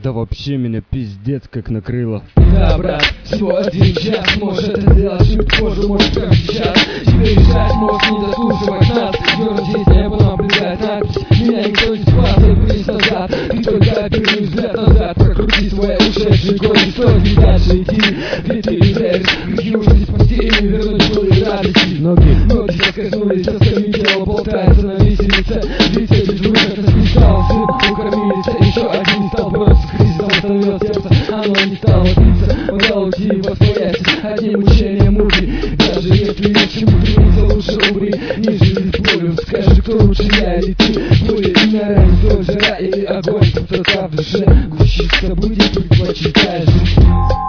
Да вообще меня пиздец как накрыло. Да, брат, всего 1 час. Можешь это сделать чуть позже, может прямо сейчас. Тебе решать, можешь не дослушивать нас. Дернуть здесь небо, наблюдать надпись. Меня никто не спас, я вниз назад. Ты только оберни взгляд назад. Прокрути свои ушедшие годы. Стоит не дальше идти, ведь ты не веришь. Грехи уже не спасти, и не вернуть былые радости. Ноги соскользнулись, остальные тело болтается на виселице. Ведь я без выхода списал, сын укормились. Еще один не стал бороться с кризисом, остановил сердце, оно не стало биться. Он дал уйти во своясь одним мучением муки. Даже если нет чему стремиться, лучше умри, не живи пулю. Скажи, кто лучше, я или ты? Пули и на ране, соль, жара или огонь. Пустота в душе, гуще событий предпочитаешь.